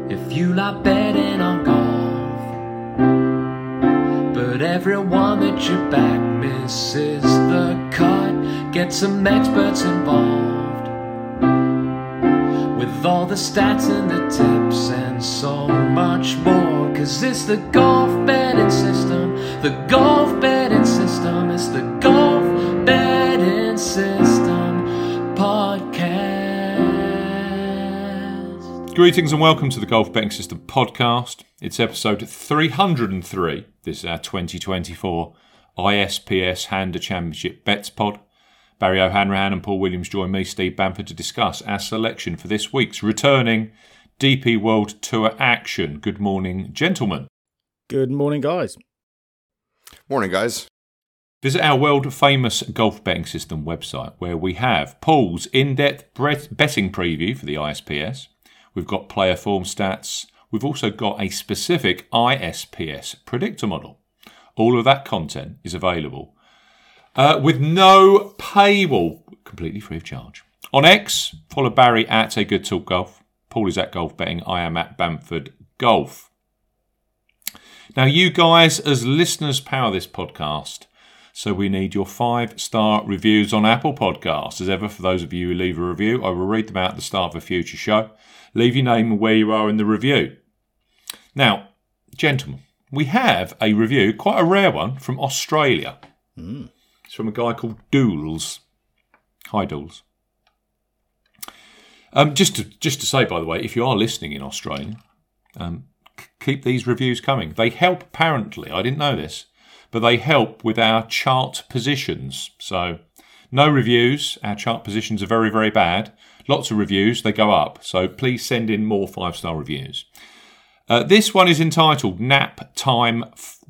if you like betting on golf. But everyone that you back misses the cut. Get some experts involved with all the stats and the tips and so much more. Cause it's the golf betting system, the golf betting system. It's the golf betting system podcast. Greetings and welcome to the Golf Betting System podcast. It's episode 303. This is our 2024 ISPS Hander Championship Bets pod. Barry O'Hanrahan and Paul Williams join me, Steve Bamford, to discuss our selection for this week's returning DP World Tour action. Good morning, gentlemen. Good morning, guys. Morning, guys. Visit our world-famous Golf Betting System website, where we have Paul's in-depth betting preview for the ISPS. We've got player form stats. We've also got a specific ISPS predictor model. All of that content is available with no paywall, completely free of charge. On X, follow Barry at A Good Talk Golf. Paul is at Golf Betting. I am at Bamford Golf. Now, you guys, as listeners, power this podcast. So we need your 5-star reviews on Apple Podcasts. As ever, for those of you who leave a review, I will read them out at the start of a future show. Leave your name and where you are in the review. Now, gentlemen, we have a review, quite a rare one, from Australia. It's from a guy called Dools. Hi, Dools. Just to say, by the way, if you are listening in Australia, keep these reviews coming. They help, apparently. I didn't know this, but they help with our chart positions. So, no reviews. Our chart positions are very, very bad. Lots of reviews. They go up. So, please send in more 5-star reviews. This one is entitled Nap Time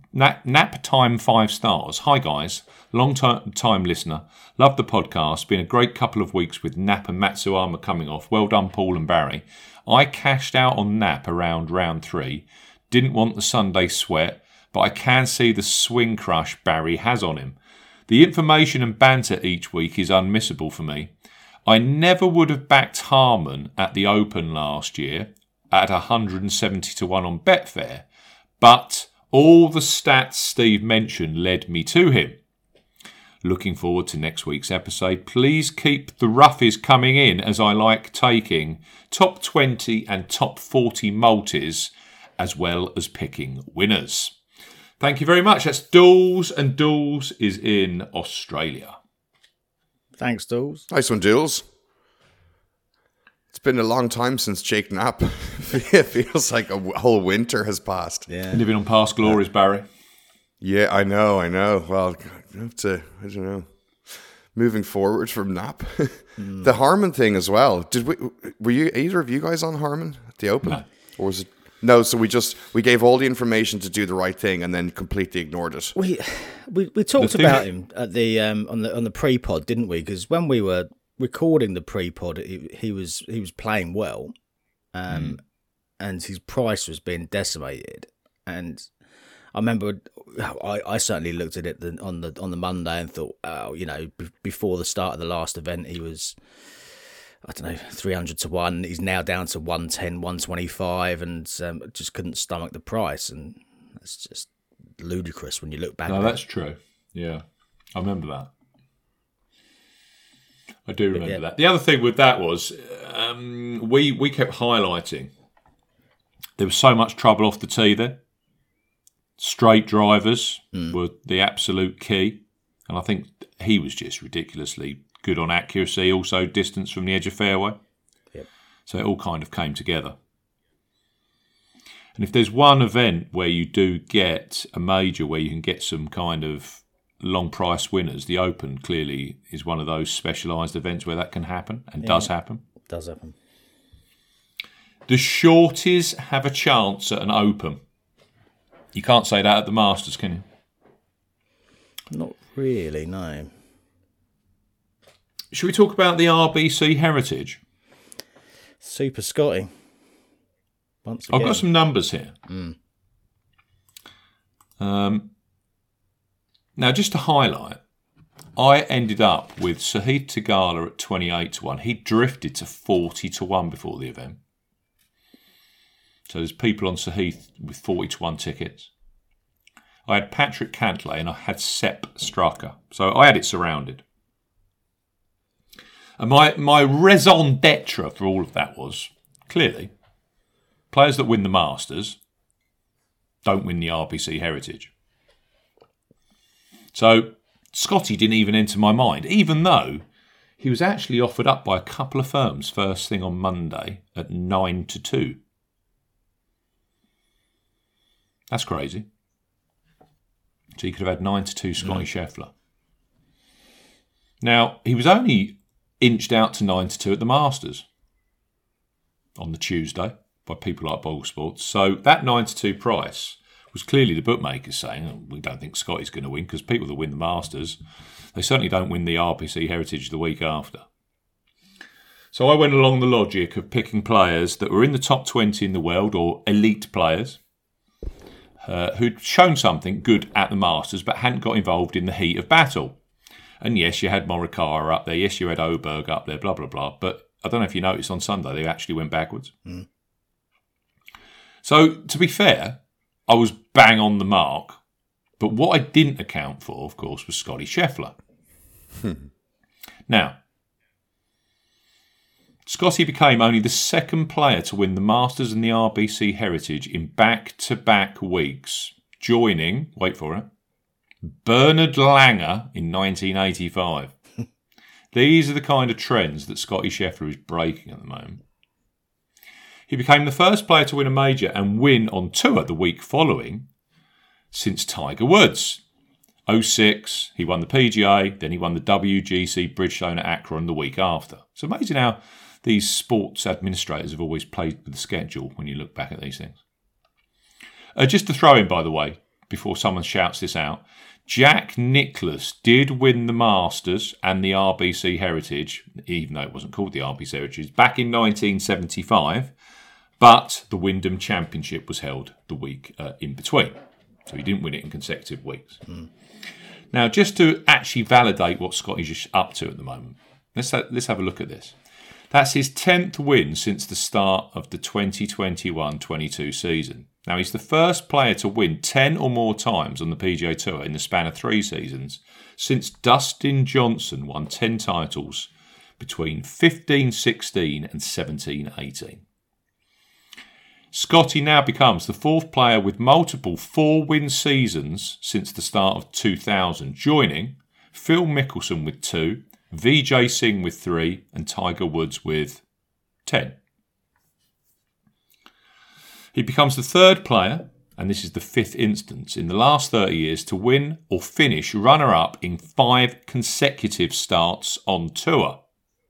5 stars. Hi, guys. Long-time listener. Love the podcast. Been a great couple of weeks with Nap and Matsuyama coming off. Well done, Paul and Barry. I cashed out on Nap around round 3. Didn't want the Sunday sweat, but I can see the swing crush Barry has on him. The information and banter each week is unmissable for me. I never would have backed Harman at the Open last year at 170 to 1 on Betfair, but all the stats Steve mentioned led me to him. Looking forward to next week's episode. Please keep the roughies coming in, as I like taking top 20 and top 40 multis as well as picking winners. Thank you very much. That's Dools, and Dools is in Australia. Thanks, Dools. Nice one, Jules. It's been a long time since Jake Knapp. It feels like a whole winter has passed. Yeah. Living on past glories, Barry. Yeah, I know. Well, I have to, I don't know. Moving forward from Knapp. The Harman thing as well. Were you either of you guys on Harman at the Open? No. Or was it? No, so we gave all the information to do the right thing and then completely ignored it. We talked about him at the on the pre-pod, didn't we? Because when we were recording the pre-pod, he was playing well, and his price was being decimated. And I remember I certainly looked at it on the Monday and thought, before the start of the last event, he was, I don't know, 300 to 1. He's now down to 110, 125, and just couldn't stomach the price. And that's just ludicrous when you look back. No, that's true. Yeah, I remember that. I do remember that. The other thing with that was we kept highlighting there was so much trouble off the tee there. Straight drivers were the absolute key. And I think he was just ridiculously good on accuracy, also distance from the edge of fairway. Yep. So it all kind of came together. And if there's one event where you do get a major where you can get some kind of long price winners, the Open clearly is one of those specialised events where that can happen and does happen. It does happen. The shorties have a chance at an Open. You can't say that at the Masters, can you? Not really, no. Should we talk about the RBC Heritage? Super Scotty. Once again. I've got some numbers here. Now, just to highlight, I ended up with Sahith Theegala at 28 to 1. He drifted to 40 to 1 before the event. So there's people on Sir Heath with 40-1 tickets. I had Patrick Cantlay and I had Sepp Straka. So I had it surrounded. And my raison d'etre for all of that was, clearly, players that win the Masters don't win the RBC Heritage. So Scotty didn't even enter my mind, even though he was actually offered up by a couple of firms first thing on Monday at 9-2. That's crazy. So you could have had 9-2 Scotty Scheffler. Now, he was only inched out to 9-2 at the Masters on the Tuesday by people like Bogle Sports. So that 9-2 price was clearly the bookmakers saying, oh, we don't think Scotty's going to win, because people that win the Masters, they certainly don't win the RBC Heritage the week after. So I went along the logic of picking players that were in the top 20 in the world, or elite players, who'd shown something good at the Masters but hadn't got involved in the heat of battle. And yes, you had Morikawa up there. Yes, you had Oberg up there, blah, blah, blah. But I don't know if you noticed on Sunday, they actually went backwards. Mm. So, to be fair, I was bang on the mark. But what I didn't account for, of course, was Scotty Scheffler. Now, Scotty became only the second player to win the Masters and the RBC Heritage in back-to-back weeks, joining, wait for it, Bernard Langer in 1985. These are the kind of trends that Scotty Scheffler is breaking at the moment. He became the first player to win a major and win on tour the week following since Tiger Woods. 2006, he won the PGA, then he won the WGC Bridgestone at Akron the week after. It's amazing how these sports administrators have always played with the schedule when you look back at these things. Just to throw in, by the way, before someone shouts this out, Jack Nicklaus did win the Masters and the RBC Heritage, even though it wasn't called the RBC Heritage, back in 1975, but the Wyndham Championship was held the week in between. So he didn't win it in consecutive weeks. Mm. Now, just to actually validate what Scotty's up to at the moment, let's have a look at this. That's his 10th win since the start of the 2021-22 season. Now, he's the first player to win 10 or more times on the PGA Tour in the span of 3 seasons since Dustin Johnson won 10 titles between 15-16 and 17-18. Scotty now becomes the 4th player with multiple 4-win seasons since the start of 2000, joining Phil Mickelson with 2, Vijay Singh with 3 and Tiger Woods with 10. He becomes the 3rd player, and this is the 5th instance, in the last 30 years to win or finish runner-up in 5 consecutive starts on tour.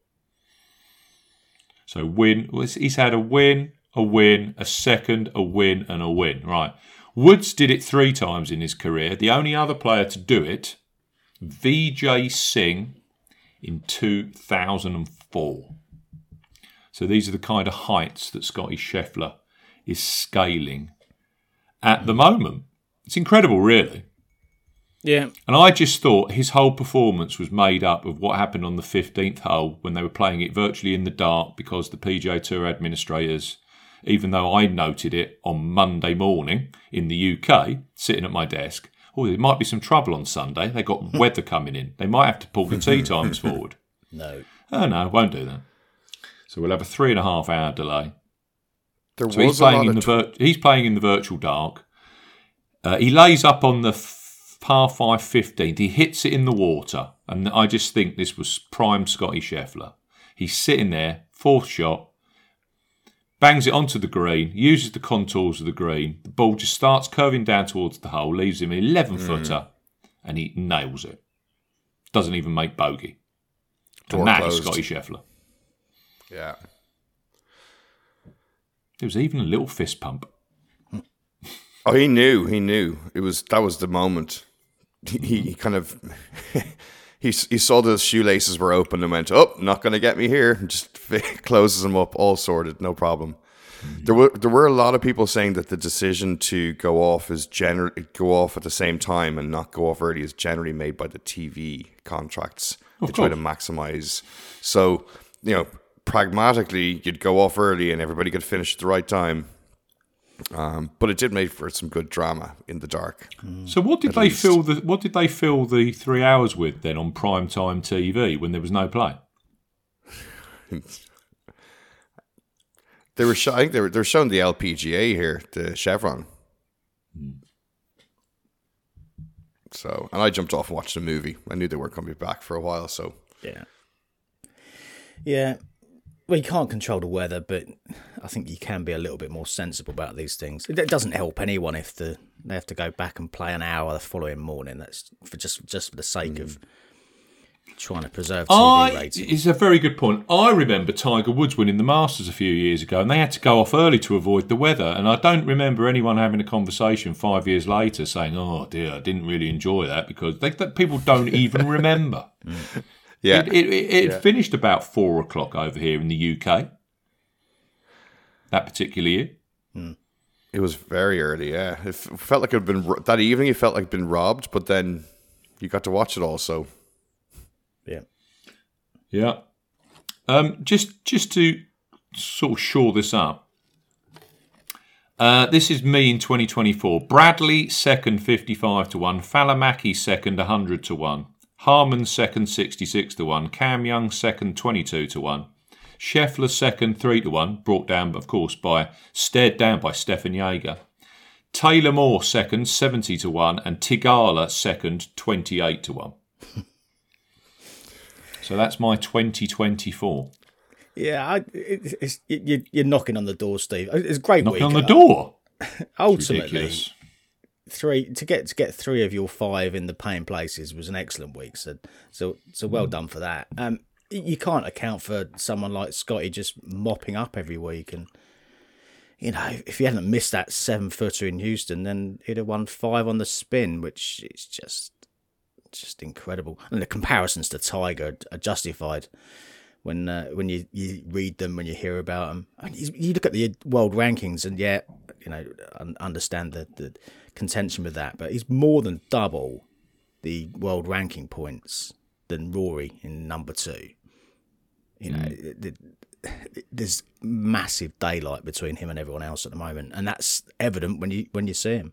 So he's had a win, a second, a win and a win. Right. Woods did it 3 times in his career. The only other player to do it, Vijay Singh, in 2004. So these are the kind of heights that Scotty Scheffler is scaling at the moment. It's incredible, really. Yeah. And I just thought his whole performance was made up of what happened on the 15th hole when they were playing it virtually in the dark because the PGA Tour administrators, even though I noted it on Monday morning in the UK, sitting at my desk, there might be some trouble on Sunday. They've got weather coming in. They might have to pull the tee times forward. No. Oh, no, won't do that. So we'll have a 3.5 hour delay. He's playing in the virtual dark. He lays up on the par 5 15th. He hits it in the water. And I just think this was prime Scotty Scheffler. He's sitting there, 4th shot, bangs it onto the green, uses the contours of the green. The ball just starts curving down towards the hole, leaves him an 11-footer, and he nails it. Doesn't even make bogey. And that is Scotty Scheffler. Yeah. There was even a little fist pump. Oh, he knew. That was the moment. He kind of... He saw the shoelaces were open and went, "Oh, not going to get me here." And just closes them up, all sorted, no problem. Mm-hmm. There were a lot of people saying that the decision to go off at the same time and not go off early is generally made by the TV contracts. They try to maximize. So, pragmatically, you'd go off early and everybody could finish at the right time. But it did make for some good drama in the dark. So what did they fill the 3 hours with then on primetime TV when there was no play? They were I think they were showing the LPGA here, the Chevron. So, and I jumped off and watched the movie. I knew they weren't going to be back for a while, so yeah. Well, you can't control the weather, but I think you can be a little bit more sensible about these things. It doesn't help anyone if they have to go back and play an hour the following morning. That's for just for the sake of trying to preserve TV ratings. It's a very good point. I remember Tiger Woods winning the Masters a few years ago, and they had to go off early to avoid the weather. And I don't remember anyone having a conversation 5 years later saying, "Oh dear, I didn't really enjoy that," because people don't even remember. Yeah, it finished about 4 o'clock over here in the UK. That particular year. it was very early. Yeah, it felt like it had been that evening. It felt like it'd been robbed, but then you got to watch it also. Yeah. Just to sort of shore this up. This is me in 2024. Bradley second 55-1. Falamaki second 100-1. Harman second 66-1. Cam Young second 22-1. Scheffler second 3-1. Brought down, of course, stared down by Stefan Jaeger. Taylor Moore second 70-1. And Tigala second 28-1. So that's my 2024. Yeah, you're knocking on the door, Steve. It's a great knocking week. On the door. Ultimately, to get 3 of your 5 in the paying places was an excellent week. So well done for that. You can't account for someone like Scotty just mopping up every week, and if he hadn't missed that 7-footer in Houston, then he'd have won 5 on the spin, which is just incredible. And the comparisons to Tiger are justified when you read them, when you hear about them. I mean, you look at the world rankings, and understand the contention with that, but he's more than double the world ranking points than Rory in number 2. There's massive daylight between him and everyone else at the moment, and that's evident when you see him.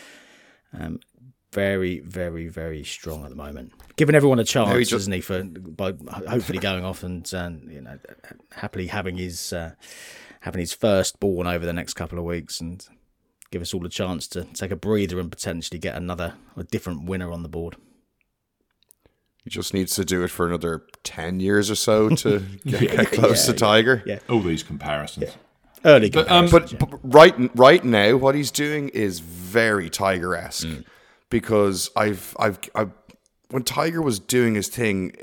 Very, very, very strong at the moment. Giving everyone a chance, isn't he? By hopefully going off and happily having his firstborn over the next couple of weeks, and give us all a chance to take a breather and potentially get a different winner on the board. He just needs to do it for another 10 years or so to get close to Tiger. Yeah. All these comparisons. Yeah. Early comparisons. But right now, what he's doing is very Tiger-esque. Because I've when Tiger was doing his thing,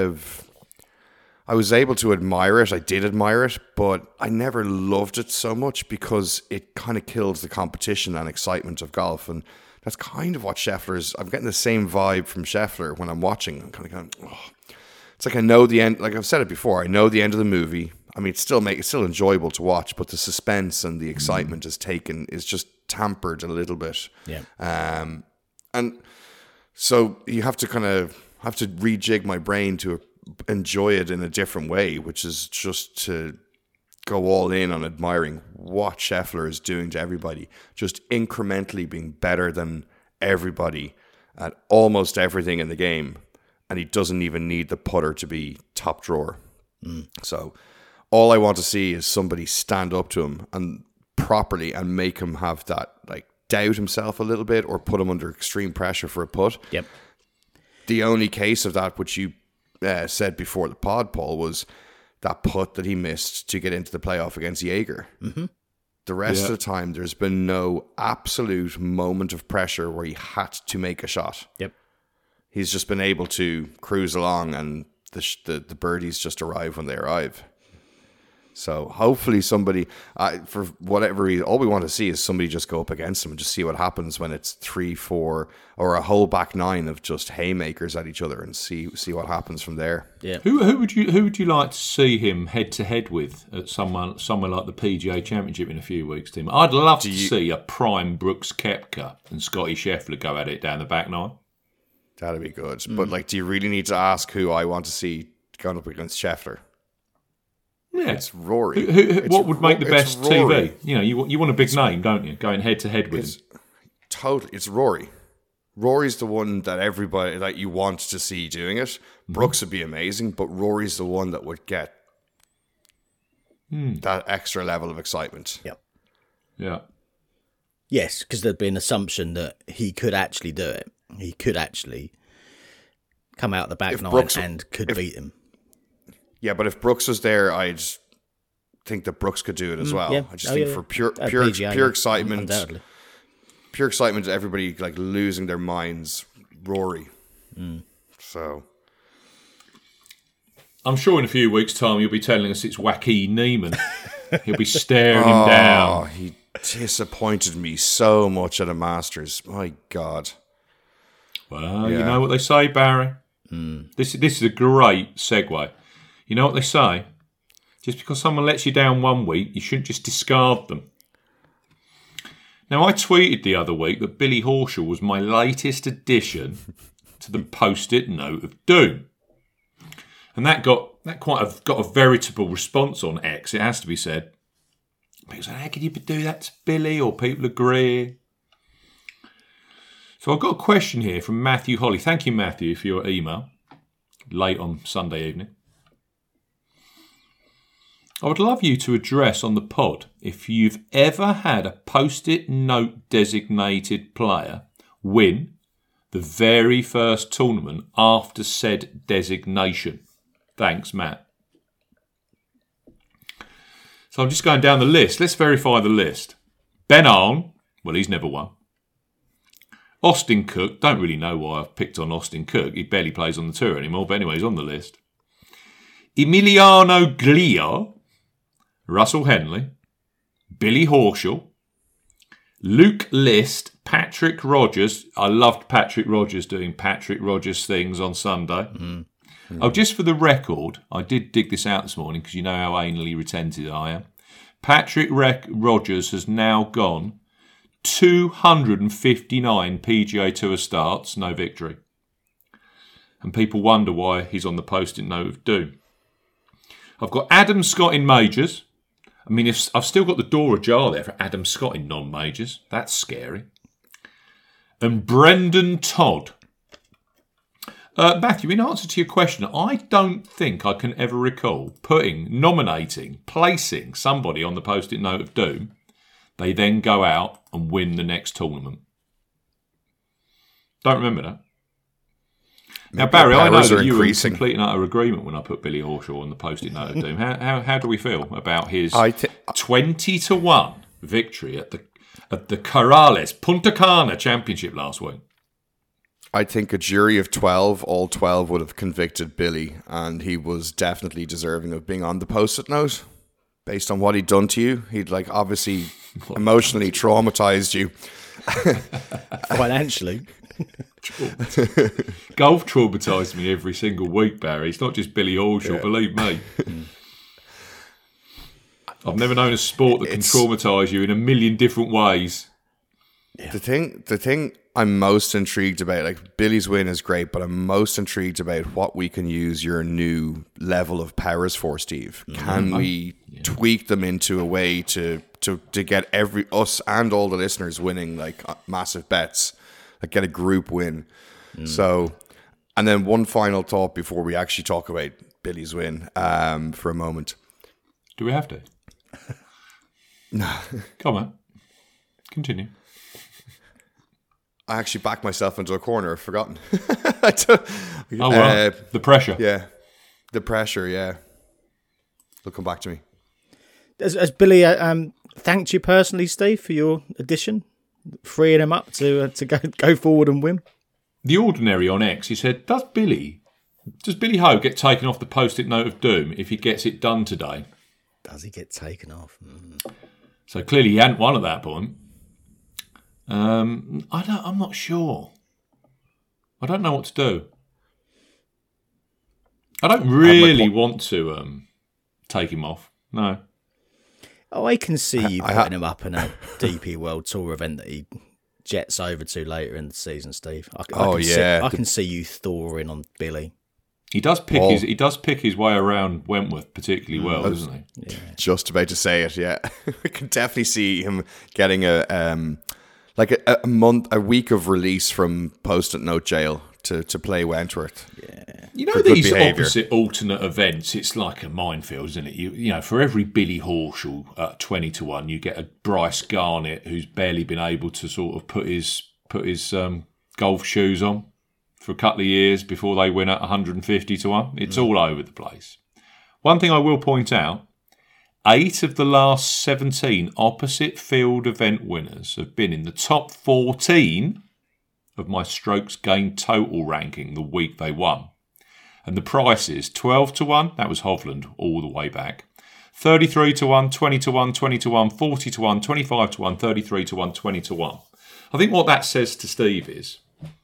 I was able to admire it. I did admire it, but I never loved it so much because it kind of kills the competition and excitement of golf. And that's kind of what Scheffler is. I'm getting the same vibe from Scheffler when I'm watching. I'm kind of going, oh. It's like I know the end. Like I've said it before, I know the end of the movie. I mean, it's still enjoyable to watch, but the suspense and the excitement is just tampered a little bit. Yeah. And so you have to rejig my brain to enjoy it in a different way, which is just to go all in on admiring what Scheffler is doing to everybody, just incrementally being better than everybody at almost everything in the game. And he doesn't even need the putter to be top drawer. So all I want to see is somebody stand up to him and properly and make him have that, doubt himself a little bit or put him under extreme pressure for a putt. Yep. The only case of that, which you said before the pod, Paul, was that putt that he missed to get into the playoff against Jaeger. Mm-hmm. The rest of the time, there's been no absolute moment of pressure where he had to make a shot. Yep. He's just been able to cruise along, and the birdies just arrive when they arrive. So hopefully somebody, for whatever reason, all we want to see is somebody just go up against him and just see what happens when it's 3, 4, or a whole back 9 of just haymakers at each other, and see what happens from there. Yeah. Who would you like to see him head to head with at somewhere like the PGA Championship in a few weeks, Tim? I'd love to see a prime Brooks Koepka and Scotty Scheffler go at it down the back 9. That'd be good. But do you really need to ask who I want to see going up against Scheffler? Yeah. It's Rory. What would make the best Rory. TV? You know, you want a big name, don't you? Going head to head with him. Totally, it's Rory. Rory's the one that everybody that you want to see doing it. Brooks would be amazing, but Rory's the one that would get that extra level of excitement. Yep. Yeah. Yes, because there'd be an assumption that he could actually do it. He could actually come out the back nine and could beat him. Yeah, but if Brooks was there, I'd think that Brooks could do it as well. Yeah. I just think for pure excitement, undoubtedly. pure excitement, everybody like losing their minds, Rory. So I'm sure in a few weeks' time you'll be telling us it's Joaquin Neiman. He'll be staring him down. He disappointed me so much at a Masters. My God. Well, you know what they say, Barry? This is a great segue. You know what they say? Just because someone lets you down one week, you shouldn't just discard them. Now, I tweeted the other week that Billy Horschel was my latest addition to the Post-it Note of Doom. And that got a veritable response on X, it has to be said. People say, how can you do that to Billy? Or people agree. So I've got a question here from Matthew Holly. Thank you, Matthew, for your email. Late on Sunday evening. I would love you to address on the pod if you've ever had a Post-it Note designated player win the very first tournament after said designation. Thanks, Matt. So I'm just going down the list. Let's verify the list. Ben Arn, well, he's never won. Austin Cook, don't really know why I've picked on Austin Cook. He barely plays on the tour anymore, but anyway, he's on the list. Emiliano Glia, Russell Henley, Billy Horschel, Luke List, Patrick Rogers. I loved Patrick Rogers doing Patrick Rogers things on Sunday. Oh, just for the record, I did dig this out this morning because you know how anally retentive I am. Patrick Rogers has now gone 259 PGA Tour starts, no victory. And people wonder why he's on the Post-it Note of Doom. I've got Adam Scott in majors. I mean, if I've still got the door ajar there for Adam Scott in non-majors. That's scary. And Brendan Todd. Matthew, in answer to your question, I don't think I can ever recall nominating, placing somebody on the Post-it Note of Doom. They then go out and win the next tournament. Don't remember that. Now, Barry, I know that you were in complete and utter agreement when I put Billy Horschel on the Post-it Note of Doom. How do we feel about his 20-1 victory at the Corrales Punta Cana Championship last week? I think a jury of 12, all 12 would have convicted Billy, and he was definitely deserving of being on the Post-it Note. Based on what he'd done to you, he'd like obviously emotionally traumatized you. Financially. Golf traumatised me every single week, Barry. It's not just Billy Horschel, believe me. I've never known a sport that can traumatise you in a million different ways. Yeah. The thing I'm most intrigued about, like Billy's win is great, but I'm most intrigued about what we can use your new level of powers for, Steve. Can we tweak them into a way to get us and all the listeners winning like massive bets, like get a group win? So, and then one final thought before we actually talk about Billy's win for a moment. Do we have to? No. Come on. Continue. I actually backed myself into a corner. I've forgotten. The pressure. Yeah. The pressure, yeah. It'll come back to me. Has Billy thanked you personally, Steve, for your addition? Freeing him up to go forward and win? The Ordinary on X, he said, Does Billy Ho get taken off the Post-it Note of Doom if he gets it done today? Does he get taken off? So clearly he hadn't won at that point. I'm not sure. I don't know what to do. I don't really want to take him off. No. Oh, I can see you putting him up in a DP World Tour event that he jets over to later in the season, Steve. I can see you thawing on Billy. He does pick his way around Wentworth particularly well, doesn't he? Yeah. Just about to say it. Yeah, we can definitely see him getting a week of release from post-it note jail to play Wentworth. Yeah. You know, these opposite alternate events, it's like a minefield, isn't it? You know, for every Billy Horschel at 20-1, you get a Bryce Garnett who's barely been able to sort of put his golf shoes on for a couple of years before they win at 150-1. It's all over the place. One thing I will point out, 8 of the last 17 opposite field event winners have been in the top 14 of my strokes gained total ranking the week they won. And the prices, 12-1, that was Hovland all the way back. 33-1, 20-1, 20-1, 40-1, 25-1, 33-1, 20-1. I think what that says to Steve is,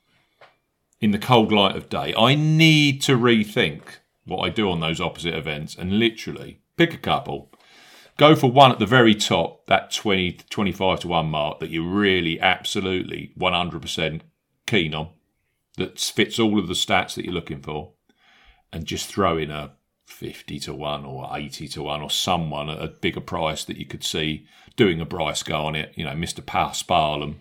in the cold light of day, I need to rethink what I do on those opposite events and literally pick a couple, go for one at the very top, that 25-1 mark that you're really absolutely 100% keen on, that fits all of the stats that you're looking for, and just throw in a 50-1 or 80-1 or someone at a bigger price that you could see doing a Bryce Garnett, you know, Mr. Sparlam.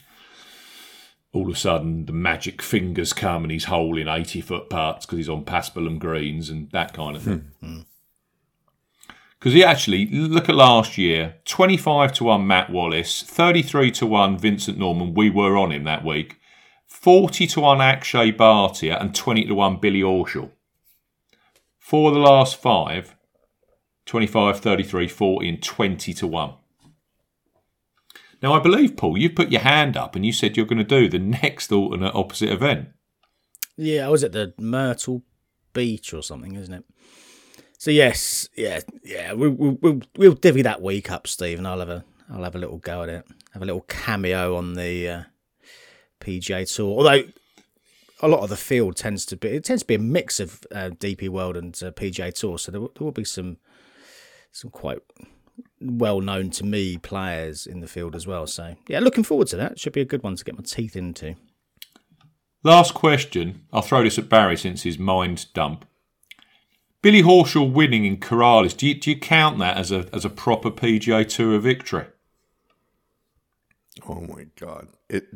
All of a sudden, the magic fingers come and he's holing 80-foot putts because he's on Paspalum greens and that kind of thing. Because he actually, look at last year, 25-1 Matt Wallace, 33-1 Vincent Norman, we were on him that week, 40-1 Akshay Bhatia and 20-1 Billy Horschel. For the last 5, 25, 33, 40 and 20-1. Now, I believe, Paul, you put your hand up and you said you're going to do the next alternate opposite event. Yeah, I was at the Myrtle Beach or something, isn't it? So yes, yeah, we'll divvy that week up, Steve, and I'll have a little go at it. Have a little cameo on the PGA Tour. Although a lot of the field tends to be a mix of DP World and PGA Tour, so there will be some quite well known to me players in the field as well. So yeah, looking forward to that. Should be a good one to get my teeth into. Last question. I'll throw this at Barry since his mind dump. Billy Horschel winning in Corrales. Do you count that as a proper PGA Tour victory? Oh my God!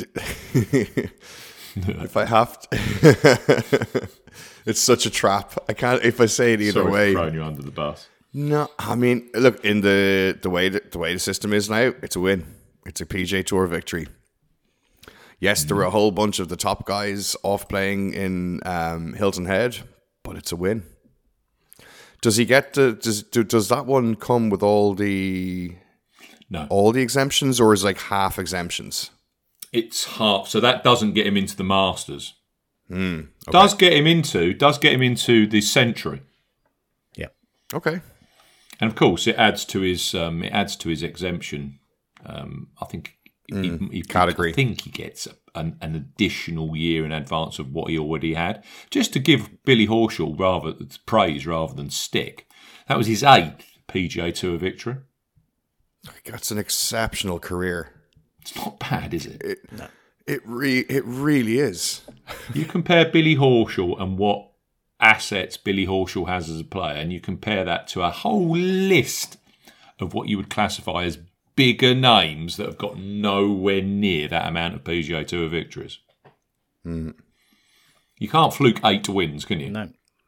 If I have to, it's such a trap. I can't. If I say it either way, throwing you under the bus. No, I mean, look, in the way the system is now, it's a win. It's a PGA Tour victory. Yes, there were a whole bunch of the top guys off playing in Hilton Head, but it's a win. Does he get does that one come with all the exemptions, or is it like half exemptions? It's half, so that doesn't get him into the Masters. Okay. Does get him into the Century. Yeah. Okay. And of course, it adds to his exemption. I think category. I think he gets an additional year in advance of what he already had, just to give Billy Horschel praise rather than stick. That was his 8th PGA Tour victory. That's an exceptional career. It's not bad, is it? No. It really is. You compare Billy Horschel and what assets Billy Horschel has as a player, and you compare that to a whole list of what you would classify as bigger names that have got nowhere near that amount of PGA Tour victories. Mm. You can't fluke 8 wins, can you? No.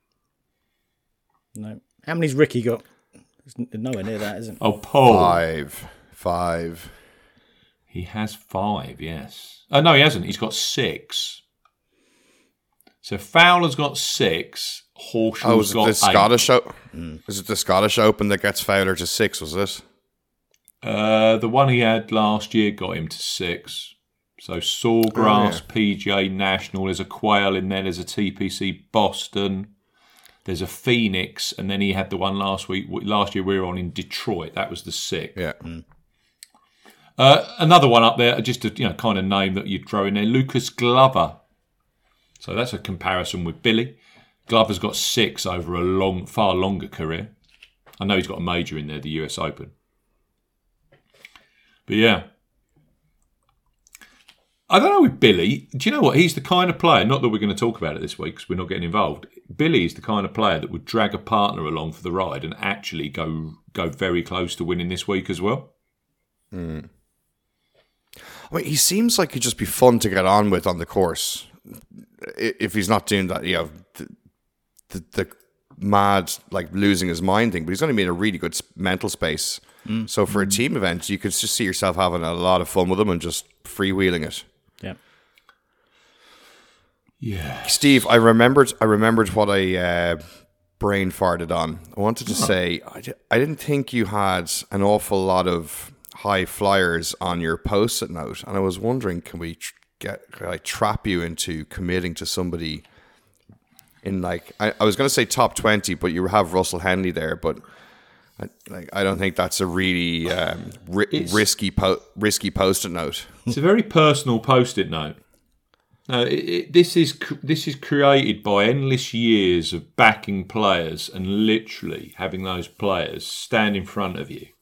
How many's Ricky got? There's nowhere near that, isn't it? Oh, Paul. 5. He has 5, yes. Oh, no, he hasn't. He's got 6. So Fowler's got 6. Horschel's got 8. Is it the Scottish Open that gets Fowler to 6, was it? The one he had last year got him to 6. So Sawgrass, PGA National, there's a Quail in there, there's a TPC Boston, there's a Phoenix, and then he had the one last year we were on in Detroit. That was the 6th. Yeah. Another one up there, just a kind of name that you'd throw in there, Lucas Glover. So that's a comparison with Billy. Glover's got 6 over a far longer career. I know he's got a major in there, the US Open. But yeah. I don't know with Billy. Do you know what? He's the kind of player, not that we're going to talk about it this week because we're not getting involved. Billy is the kind of player that would drag a partner along for the ride and actually go very close to winning this week as well. I mean, he seems like he'd just be fun to get on with on the course. If he's not doing that, the mad, like, losing his mind thing, but he's only in a really good mental space. So for a team event, you could just see yourself having a lot of fun with him and just freewheeling it. Yeah. Steve, I remembered what I brain farted on. I wanted to say, I didn't think you had an awful lot of high flyers on your post-it note, and I was wondering, can I trap you into committing to somebody in, like, I was going to say top 20, but you have Russell Henley there, but I don't think that's a really risky post-it note. It's a very personal post-it note. No, this is created by endless years of backing players and literally having those players stand in front of you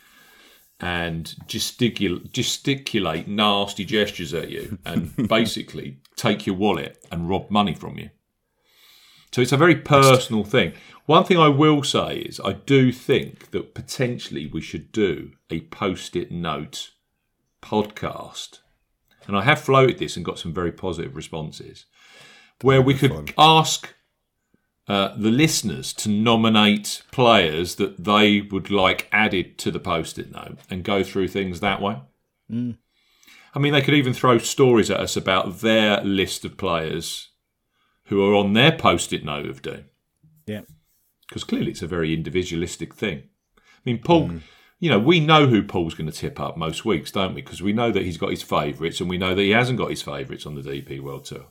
and gesticulate nasty gestures at you and basically take your wallet and rob money from you. So it's a very personal thing. One thing I will say is I do think that potentially we should do a post-it note podcast. And I have floated this and got some very positive responses, where we could ask the listeners to nominate players that they would like added to the post-it note and go through things that way. I mean, they could even throw stories at us about their list of players who are on their post-it note of doom. Yeah. Because clearly it's a very individualistic thing. I mean, Paul... You know, we know who Paul's going to tip up most weeks, don't we? Because we know that he's got his favourites and we know that he hasn't got his favourites on the DP World Tour.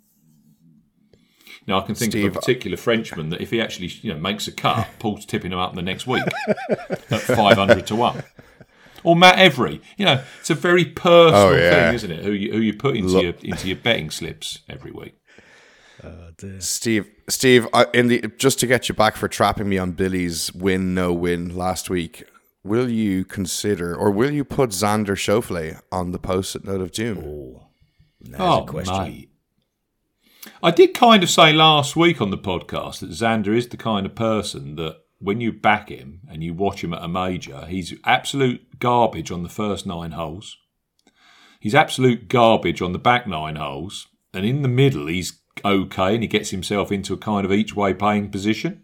Now, I can think of a particular Frenchman that if he actually makes a cut, Paul's tipping him up the next week at 500 to 1. Or Matt Every. It's a very personal thing, isn't it? Who you put into your betting slips every week. Oh, dear. Steve, just to get you back for trapping me on Billy's win-no-win last week, will you consider, or will you put Xander Schauffele on the post-it note of doom? That's a question. Mate. I did kind of say last week on the podcast that Xander is the kind of person that when you back him and you watch him at a major, he's absolute garbage on the first 9 holes. He's absolute garbage on the back 9 holes. And in the middle, he's okay and he gets himself into a kind of each-way playing position.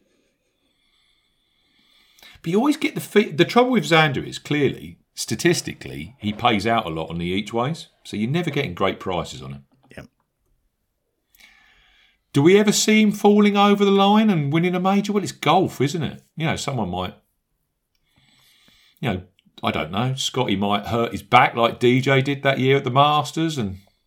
But you always get the trouble with Xander is clearly, statistically, he pays out a lot on the each ways, so you're never getting great prices on him. Yeah. Do we ever see him falling over the line and winning a major? Well, it's golf, isn't it? Someone might, I don't know, Scotty might hurt his back like DJ did that year at the Masters,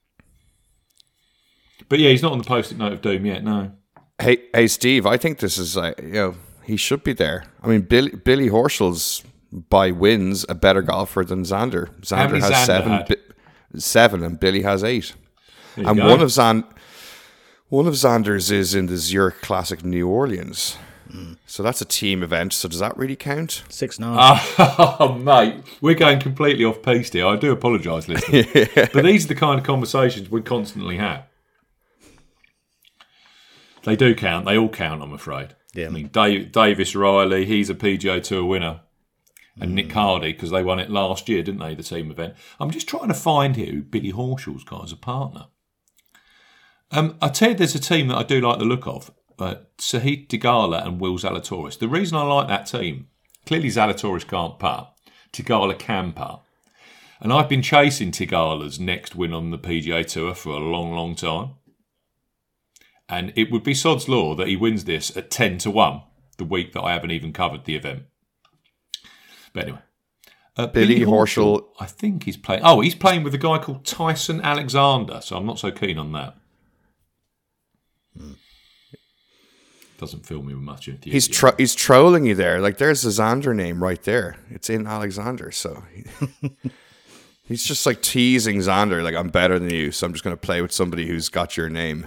but yeah, he's not on the post-it note of doom yet. No. Hey, Steve, I think this is he should be there. I mean, Billy Horschel's by wins a better golfer than Xander. Xander has 7 and Billy has 8. And one of Xander's is in the Zurich Classic New Orleans. So that's a team event. So does that really count? 6-9. Oh, mate, we're going completely off piste here. I do apologise, listeners. But these are the kind of conversations we constantly have. They do count. They all count, I'm afraid. Yeah. I mean, Davis Riley, he's a PGA Tour winner. And Nick Hardy, because they won it last year, didn't they, the team event? I'm just trying to find here who Billy Horschel's got as a partner. I tell you, there's a team that I do like the look of. Sahith Theegala and Will Zalatoris. The reason I like that team, clearly Zalatoris can't putt. Theegala can putt. And I've been chasing Theegala's next win on the PGA Tour for a long, long time. And it would be sod's law that he wins this at 10 to 1 the week that I haven't even covered the event. But anyway. Billy Horschel. I think he's playing. Oh, he's playing with a guy called Tyson Alexander, so I'm not so keen on that. Doesn't fill me with much enthusiasm. He's trolling you there. Like, there's the Xander name right there. It's in Alexander, so... He's just like teasing Xander, like, I'm better than you, so I'm just going to play with somebody who's got your name.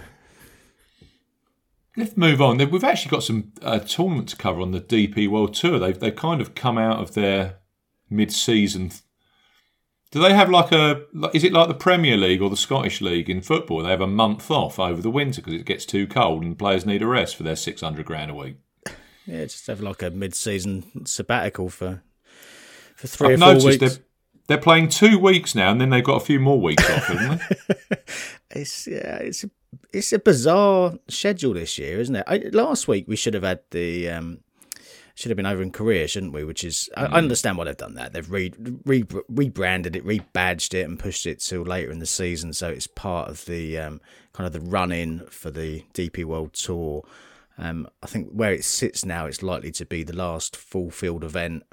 Let's move on. We've actually got some tournament to cover on the DP World Tour. They've kind of come out of their mid-season Do they have is it like the Premier League or the Scottish League in football? They have a month off over the winter because it gets too cold and players need a rest for their $600 a week. Yeah, just have like a mid-season sabbatical for 3 or 4 weeks. They're playing 2 weeks now, and then they've got a few more weeks off, haven't they? It's a bizarre schedule this year, isn't it? Last week we should have had should have been over in Korea, shouldn't we? Which is, I understand why they've done that. They've rebranded it, rebadged it, and pushed it till later in the season. So it's part of the kind of the run-in for the DP World Tour. I think where it sits now, it's likely to be the last full field event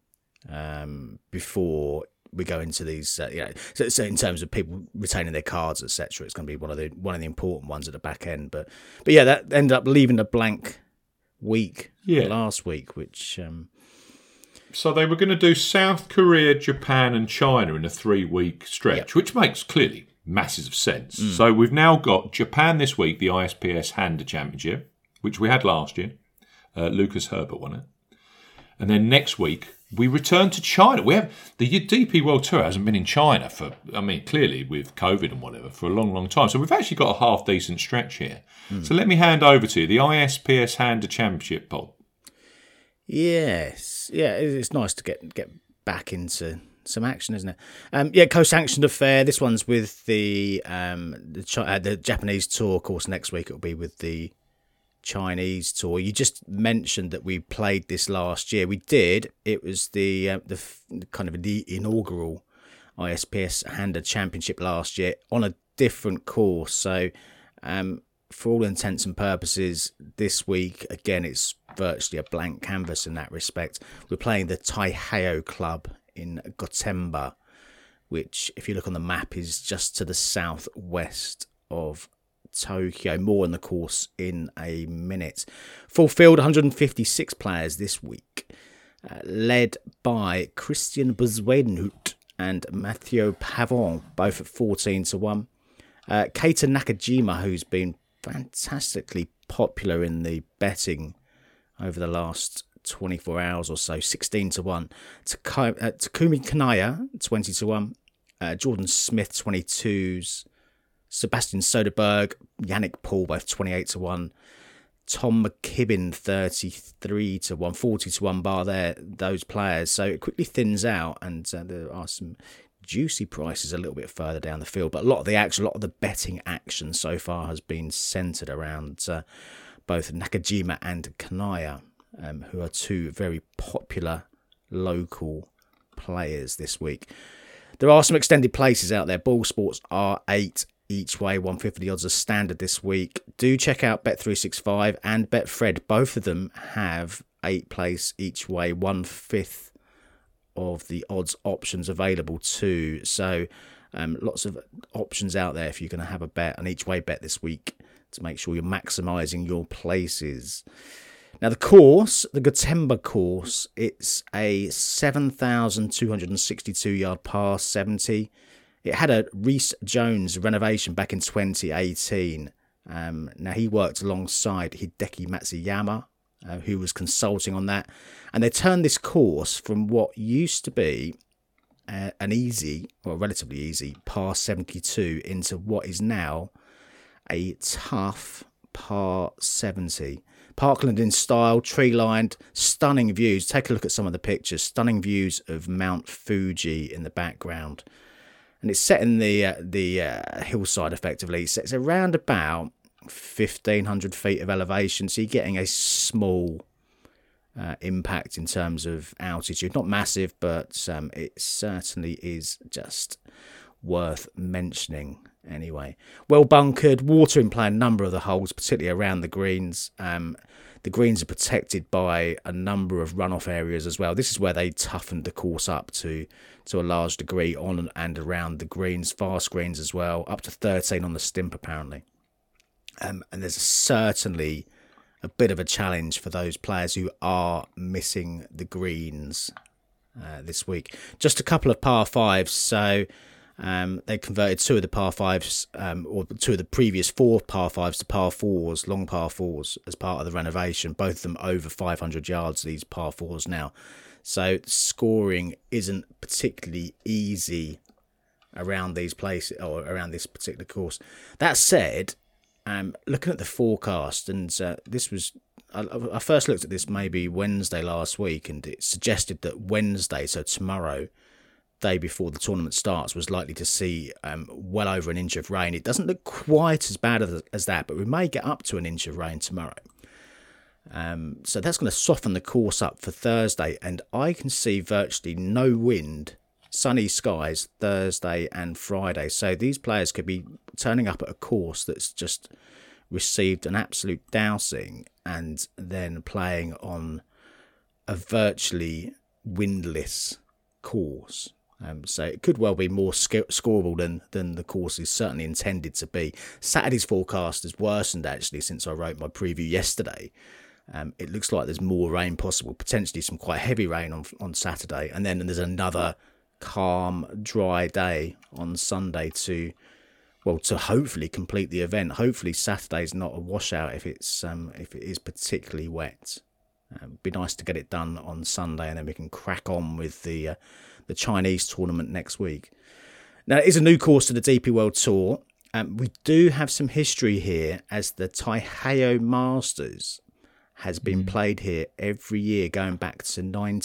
before we go into these. So in terms of people retaining their cards, etc., it's going to be one of the important ones at the back end. But yeah, that ended up leaving a blank week last week, which so they were going to do South Korea, Japan and China in a 3-week stretch, which makes clearly masses of sense. So we've now got Japan this week, the ISPS Handa Championship, which we had last year. Lucas Herbert won it. And then next week we return to China. We have the DP World Tour hasn't been in China for, clearly with COVID and whatever, for a long, long time. So we've actually got a half decent stretch here. So let me hand over to you the ISPS Handa Championship, Paul. Yes, yeah, it's nice to get back into some action, isn't it? Co-sanctioned affair. This one's with the Japanese tour. Of course, next week it'll be with the Chinese tour. You just mentioned that we played this last year. We did. It was the kind of the inaugural ISPS Handa Championship last year on a different course. So, for all intents and purposes, this week again it's virtually a blank canvas in that respect. We're playing the Taiheiyo Club in Gotemba, which, if you look on the map, is just to the southwest of Tokyo. More on the course in a minute. Full field, 156 players this week, led by Christian Bezuidenhout and Mathieu Pavon, both at 14-1. Keita Nakajima, who's been fantastically popular in the betting over the last 24 hours or so, 16-1. Takumi Kanaya, 20-1. Jordan Smith, 22s. Sebastian Soderberg, Yannick Paul, both 28-1. Tom McKibben, 33-1, 40-1 bar there, those players. So it quickly thins out, and there are some juicy prices a little bit further down the field. But a lot of the betting action so far has been centred around both Nakajima and Kanaya, who are two very popular local players this week. There are some extended places out there. Ball Sports are 8 each way, 150 odds are standard this week. Do check out Bet365 and Betfred. Both of them have 8 place each way, 1/5 of the odds options available too. So lots of options out there if you're going to have a bet, an each way bet this week, to make sure you're maximising your places. Now the course, the Gotemba course, it's a 7,262 yard par 70. It had a Rhys Jones renovation back in 2018. Now he worked alongside Hideki Matsuyama, who was consulting on that. And they turned this course from what used to be an easy, or relatively easy, par 72 into what is now a tough par 70. Parkland in style, tree-lined, stunning views. Take a look at some of the pictures. Stunning views of Mount Fuji in the background. And it's set in the hillside, effectively. It's around about 1,500 feet of elevation, so you're getting a small impact in terms of altitude. Not massive, but it certainly is just worth mentioning anyway. Well bunkered, water in play a number of the holes, particularly around the greens. The greens are protected by a number of runoff areas as well. This is where they toughened the course up to a large degree on and around the greens, fast greens as well, up to 13 on the stimp apparently. And there's certainly a bit of a challenge for those players who are missing the greens this week. Just a couple of par 5s, so they converted 2 of the par 5s, or 2 of the previous 4 par 5s to par 4s, long par 4s, as part of the renovation. Both of them over 500 yards, these par 4s now. So scoring isn't particularly easy around these places or around this particular course. That said, looking at the forecast, and this was I first looked at this maybe Wednesday last week, and it suggested that Wednesday, so tomorrow, day before the tournament starts, was likely to see well over an inch of rain. It doesn't look quite as bad as that, but we may get up to an inch of rain tomorrow. So that's going to soften the course up for Thursday, and I can see virtually no wind, sunny skies Thursday and Friday. So these players could be turning up at a course that's just received an absolute dousing and then playing on a virtually windless course. So it could well be more scoreable than the course is certainly intended to be. Saturday's forecast has worsened actually since I wrote my preview yesterday. It looks like there's more rain possible, potentially some quite heavy rain on Saturday, and then there's another calm, dry day on Sunday to hopefully complete the event. Hopefully Saturday's not a washout if it is particularly wet. It'd be nice to get it done on Sunday, and then we can crack on with the Chinese tournament next week. Now, it is a new course to the DP World Tour. We do have some history here, as the Taiheiyo Masters has been played here every year going back to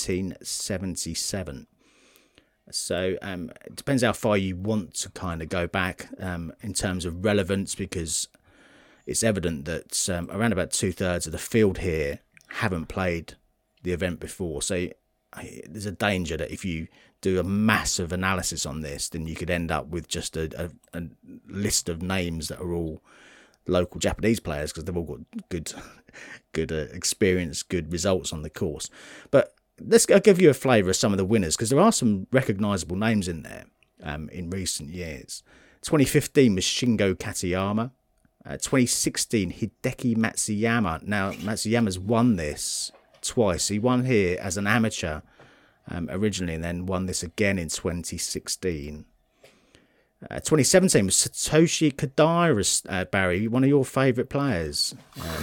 1977. So it depends how far you want to kind of go back in terms of relevance, because it's evident that around about 2/3 of the field here haven't played the event before. So there's a danger that if you do a massive analysis on this, then you could end up with just a list of names that are all local Japanese players, because they've all got good experience, good results on the course. But I'll give you a flavour of some of the winners, because there are some recognisable names in there in recent years. 2015 was Shingo Katayama. 2016, Hideki Matsuyama. Now, Matsuyama's won this twice. He won here as an amateur originally, and then won this again in 2016. 2017 was Satoshi Kodaira, Barry, one of your favourite players.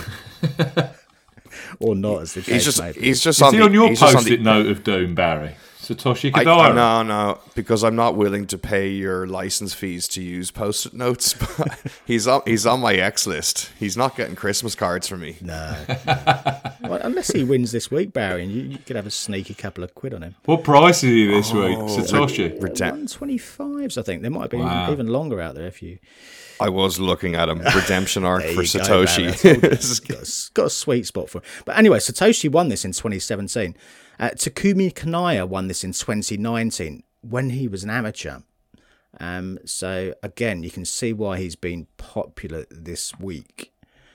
Or not, as the case may be. Is he on your post-it note of doom, Barry? Satoshi Kodaira? No, because I'm not willing to pay your license fees to use post-it notes. But he's on my X list. He's not getting Christmas cards from me. No. Well, unless he wins this week, Barry, and you could have a sneaky couple of quid on him. What price is he this week, Satoshi? 125s, I think. There might be even longer out there if you... I was looking at him. Redemption arc for Satoshi. Got a sweet spot for him. But anyway, Satoshi won this in 2017. Takumi Kanaya won this in 2019 when he was an amateur. So again, you can see why he's been popular this week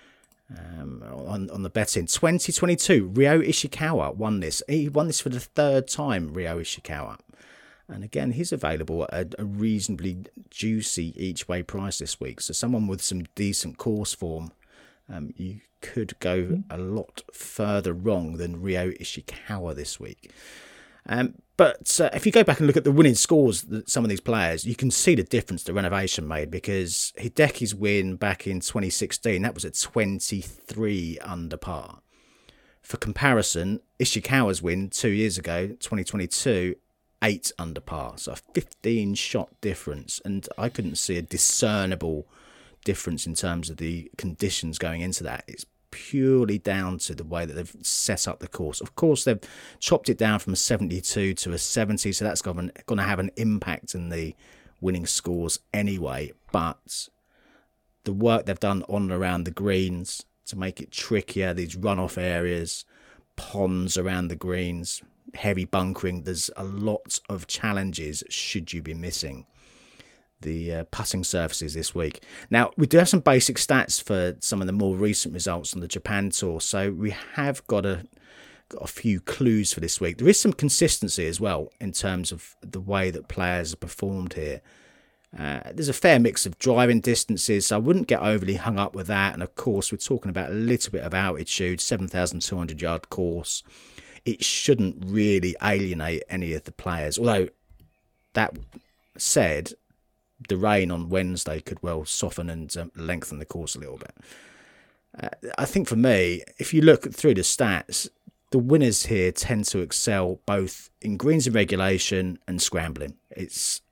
on the betting. 2022, Ryo Ishikawa won this. He won this for the third time, Ryo Ishikawa. And again, he's available at a reasonably juicy each-way price this week. So someone with some decent course form, you could go a lot further wrong than Ryo Ishikawa this week. But if you go back and look at the winning scores that some of these players, you can see the difference the renovation made, because Hideki's win back in 2016, that was at 23 under par. For comparison, Ishikawa's win 2 years ago, 2022, 8 under par, so a 15-shot difference, and I couldn't see a discernible difference in terms of the conditions going into that. It's purely down to the way that they've set up the course. Of course, they've chopped it down from a 72 to a 70, so that's going to have an impact in the winning scores anyway, but the work they've done on and around the greens to make it trickier, these runoff areas, ponds around the greens, heavy bunkering, there's a lot of challenges should you be missing the putting surfaces this week. Now, we do have some basic stats for some of the more recent results on the Japan Tour, so we have got a few clues for this week. There is some consistency as well in terms of the way that players have performed here. There's a fair mix of driving distances, so I wouldn't get overly hung up with that. And of course, we're talking about a little bit of altitude, 7,200 yard course. It shouldn't really alienate any of the players. Although, that said, the rain on Wednesday could well soften and lengthen the course a little bit. I think for me, if you look through the stats, the winners here tend to excel both in greens and regulation and scrambling. It's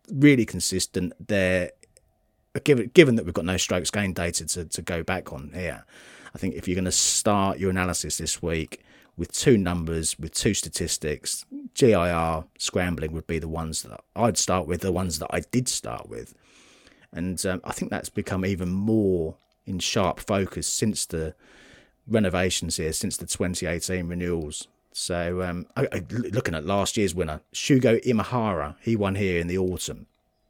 really consistent. They're given that we've got no strokes gain data to go back on here. I think if you're going to start your analysis this week with two numbers, with two statistics, GIR, scrambling would be the ones that I'd start with, the ones that I did start with. And I think that's become even more in sharp focus since the renovations here, since the 2018 renewals. So looking at last year's winner, Shugo Imahara, he won here in the autumn.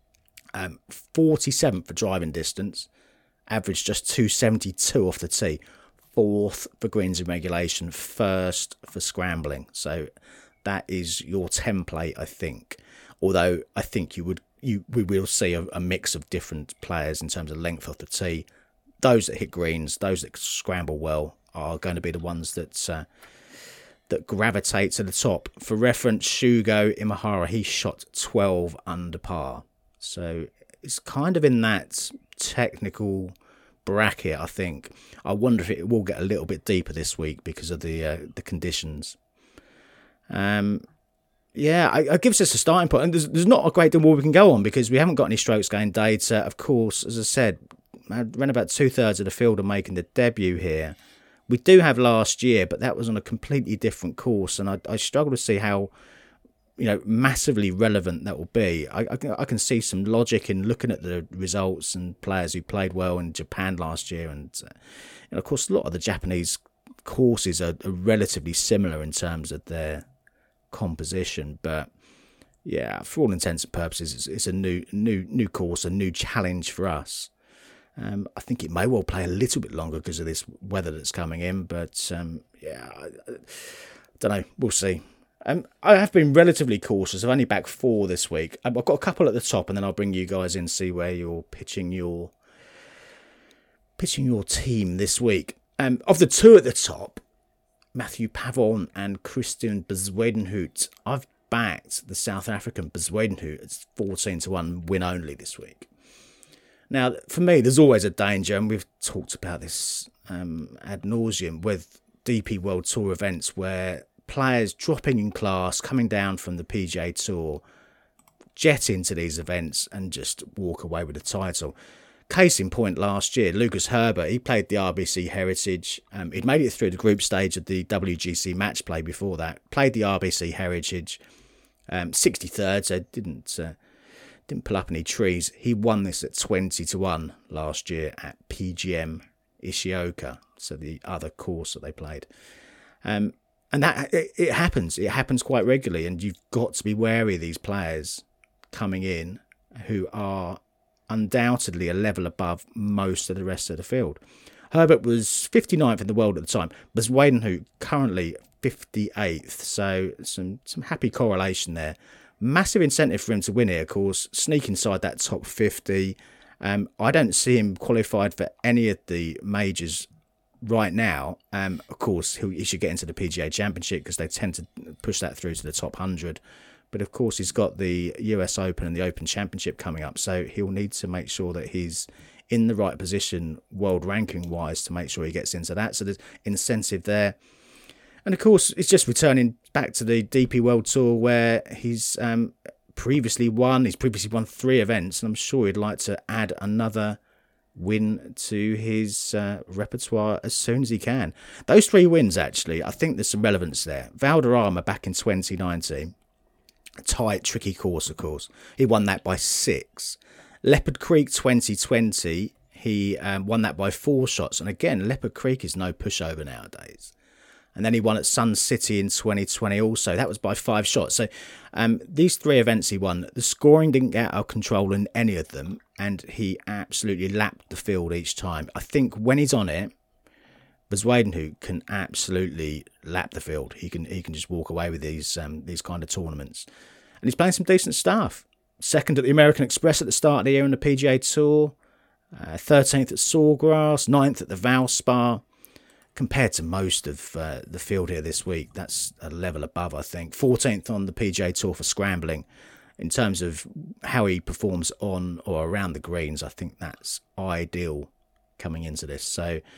47th for driving distance, averaged just 272 off the tee. 4th for greens in regulation, 1st for scrambling. So that is your template, I think. Although I think we will see a mix of different players in terms of length off the tee. Those that hit greens, those that scramble well, are going to be the ones that gravitate to the top. For reference, Shugo Imahara, he shot 12 under par. So it's kind of in that technical bracket, I think. I wonder if it will get a little bit deeper this week because of the conditions. I gives us a starting point, and there's not a great deal more we can go on because we haven't got any strokes gain data. Of course, as I said, around about 2/3 of the field are making the debut here. We do have last year, but that was on a completely different course, and I struggle to see how massively relevant that will be. I can see some logic in looking at the results and players who played well in Japan last year, and of course a lot of the Japanese courses are relatively similar in terms of their composition. But yeah, for all intents and purposes, it's a new course, a new challenge for us. I think it may well play a little bit longer because of this weather that's coming in, but I don't know. We'll see. I have been relatively cautious. I've only backed 4 this week. I've got a couple at the top, and then I'll bring you guys in, see where you're pitching your team this week. Of the 2 at the top, Matthew Pavon and Christian Bezuidenhout, I've backed the South African Bezuidenhout. It's 14-1 win only this week. Now, for me, there's always a danger, and we've talked about this ad nauseum with DP World Tour events where players dropping in class, coming down from the PGA Tour, jet into these events and just walk away with the title. Case in point, last year, Lucas Herbert, he played the RBC Heritage. He'd made it through the group stage of the WGC match play before that. Played the RBC Heritage, 63rd, so didn't pull up any trees. He won this at 20-1 last year at PGM Ishioka, so the other course that they played. And that it happens. It happens quite regularly, and you've got to be wary of these players coming in who are undoubtedly a level above most of the rest of the field. Herbert was 59th in the world at the time, but Bezuidenhout currently 58th. So some happy correlation there. Massive incentive for him to win here, of course. Sneak inside that top 50. I don't see him qualified for any of the majors right now. Of course, he should get into the PGA Championship because they tend to push that through to the top 100. But of course, he's got the US Open and the Open Championship coming up, so he'll need to make sure that he's in the right position world ranking wise to make sure he gets into that. So there's incentive there. And of course, it's just returning back to the DP World Tour where he's previously won. He's previously won 3 events, and I'm sure he'd like to add another win to his repertoire as soon as he can. Those 3 wins, actually, I think there's some relevance there. Valderrama back in 2019, a tight, tricky course, of course. He won that by 6. Leopard Creek 2020, he won that by 4 shots. And again, Leopard Creek is no pushover nowadays. And then he won at Sun City in 2020 also. That was by 5 shots. So these 3 events he won, the scoring didn't get out of control in any of them. And he absolutely lapped the field each time. I think when he's on it, Bezuidenhout can absolutely lap the field. He can just walk away with these kind of tournaments. And he's playing some decent stuff. 2nd at the American Express at the start of the year on the PGA Tour. 13th at Sawgrass. 9th at the Valspar. Compared to most of the field here this week, that's a level above, I think. 14th on the PGA Tour for scrambling. In terms of how he performs on or around the greens, I think that's ideal coming into this. So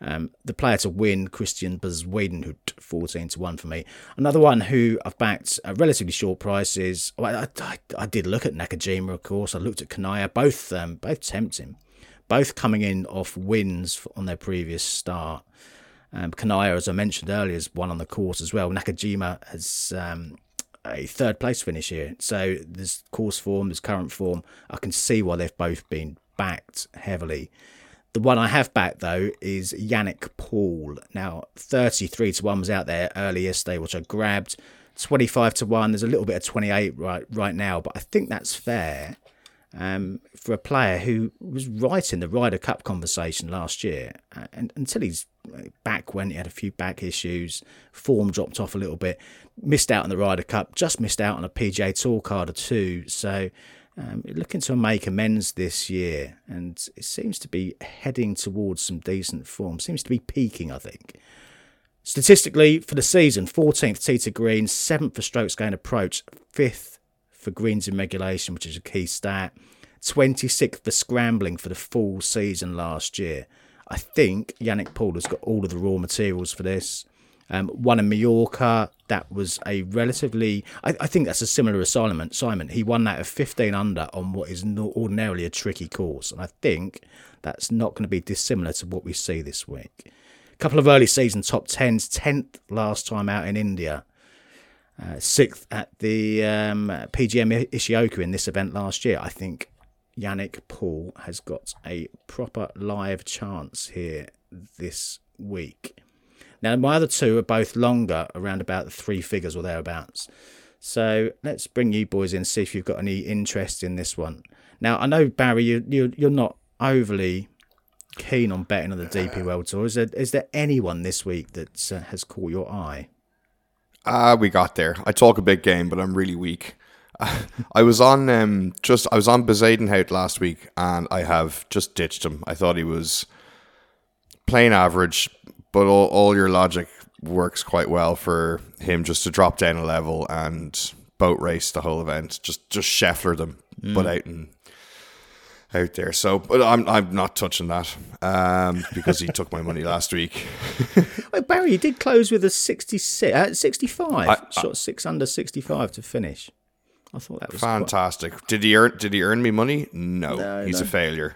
The player to win, Christian Bezuidenhout, 14-1 for me. Another one who I've backed at relatively short prices. Well, I did look at Nakajima, of course. I looked at Kanaya, both tempting. Both coming in off wins on their previous start. Kanaya, as I mentioned earlier, has won on the course as well. Nakajima has a third place finish here. So there's course form, there's current form. I can see why they've both been backed heavily. The one I have backed, though, is Yannick Paul. Now, 33-1 was out there early yesterday, which I grabbed. 25-1, there's a little bit of 28 right now, but I think that's fair for a player who was right in the Ryder Cup conversation last year. And until he's back when he had a few back issues, form dropped off a little bit, missed out on the Ryder Cup, just missed out on a PGA Tour card or two. So looking to make amends this year, and it seems to be heading towards some decent form. Seems to be peaking, I think. Statistically, for the season, 14th tee to green, 7th for strokes gained approach, 5th for greens in regulation, which is a key stat, 26th for scrambling for the full season last year. I think Yannick Paul has got all of the raw materials for this. Won in Mallorca. That was a relatively... I think that's a similar assignment. Simon, he won that at 15 under on what is ordinarily a tricky course. And I think that's not going to be dissimilar to what we see this week. A couple of early season top 10s. 10th last time out in India. 6th at the PGM Ishioka in this event last year. I think Yannick Paul has got a proper live chance here this week. Now, my other two are both longer, around about the 3 figures or thereabouts. So let's bring you boys in, see if you've got any interest in this one. Now, I know, Barry, you're not overly keen on betting on the DP World Tour. Is there anyone this week that has caught your eye? We got there. I talk a big game, but I'm really weak. I was on Bezuidenhout last week, and I have just ditched him. I thought he was playing average, but all your logic works quite well for him just to drop down a level and boat race the whole event. Just Scheffler them, but out there. So, but I'm not touching that because he took my money last week. Well, Barry, you did close with a 65. Shot 6 under 65 to finish. I thought that was fantastic. Did he earn me money? No, he's a failure.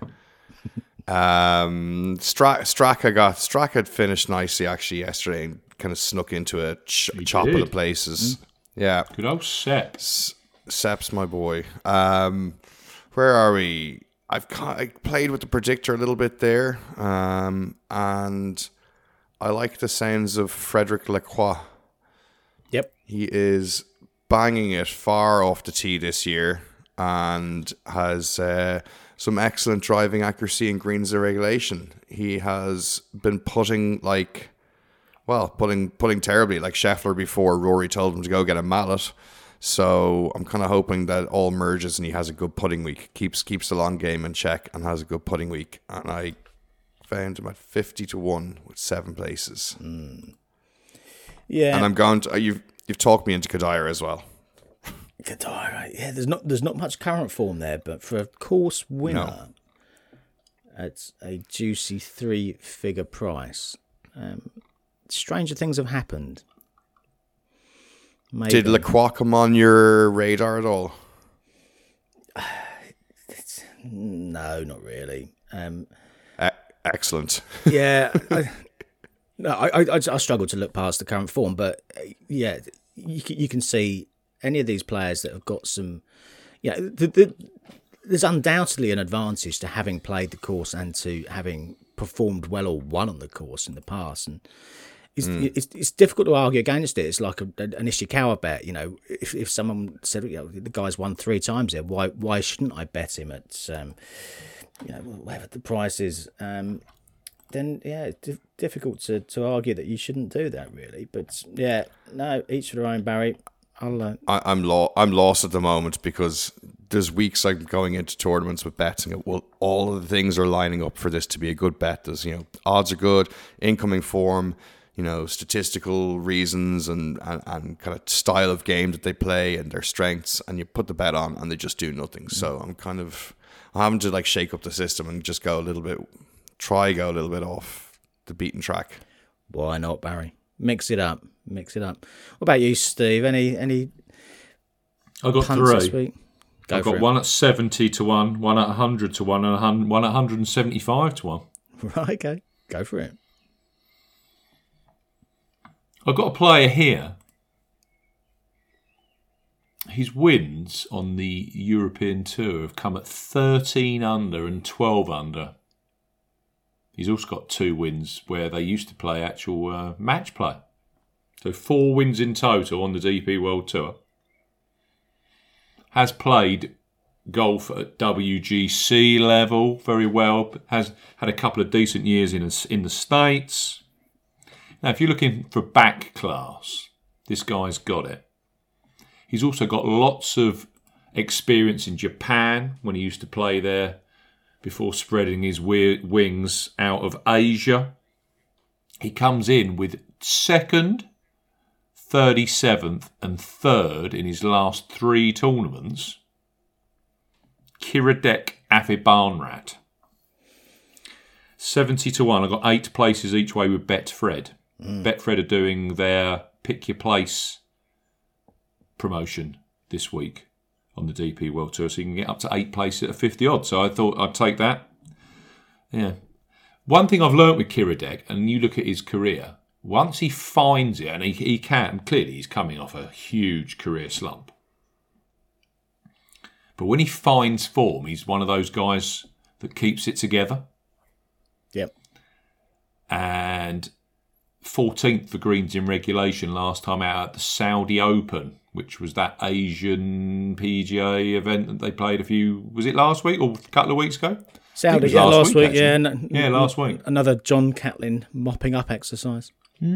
Strack had finished nicely actually yesterday and kind of snuck into a chop of the places. Yeah, good old Sepp. Sepp's my boy. Where are we? I played with the predictor a little bit there, and I like the sounds of Frederic Lacroix. Yep, he is banging it far off the tee this year and has some excellent driving accuracy and greens in regulation. He has been putting terribly, like Scheffler before Rory told him to go get a mallet. So I'm kind of hoping that all merges and he has a good putting week, keeps the long game in check and has a good putting week. And I found him at 50-1 with 7 places. Yeah, and I'm going to you've talked me into Kadira as well. Kadira, yeah. There's not much current form there, but for a course winner, it's a juicy 3-figure price. Stranger things have happened. Maybe. Did Lacroix come on your radar at all? No, not really. Excellent. Yeah. I struggle to look past the current form, but yeah, you can see any of these players that have got some. Yeah, there's undoubtedly an advantage to having played the course and to having performed well or won on the course in the past, and it's difficult to argue against it. It's like an Ishikawa bet. You know, if someone said, the guy's won 3 times here, why shouldn't I bet him at whatever the price is? Then yeah, it's difficult to argue that you shouldn't do that really. But yeah, no, each for their own, Barry. I'm lost at the moment because there's weeks I'm going into tournaments with bets and all of the things are lining up for this to be a good bet. There's odds are good, incoming form, statistical reasons and kind of style of game that they play and their strengths, and you put the bet on and they just do nothing. So I'm having to shake up the system and just go a little bit off the beaten track. Why not, Barry? Mix it up. What about you, Steve? Any I got punts this three. week? I've got one at 70 to 1, one at 100 to 1, and one at 175 to 1. Right, okay. Go for it. I've got a player here. His wins on the European Tour have come at 13 under and 12 under. He's also got 2 wins where they used to play actual match play. So 4 wins in total on the DP World Tour. Has played golf at WGC level very well. Has had a couple of decent years in the States. Now, if you're looking for back class, this guy's got it. He's also got lots of experience in Japan when he used to play there before spreading his wings out of Asia. He comes in with 2nd, 37th and 3rd in his last 3 tournaments. Kiradech Afibanrat. 70 to 1. I've got 8 places each way with Betfred. Betfred are doing their Pick Your Place promotion this week on the DP World Tour, so you can get up to 8 places at a 50 odd. So I thought I'd take that. Yeah. One thing I've learnt with Kiradech, and you look at his career, once he finds it, and he can, clearly he's coming off a huge career slump. But when he finds form, he's one of those guys that keeps it together. Yep. And 14th for greens in regulation last time out at the Saudi Open, which was that Asian PGA event that they played was it last week or a couple of weeks ago? Saudi, yeah, last week, yeah. Last week. Another John Catlin mopping up exercise.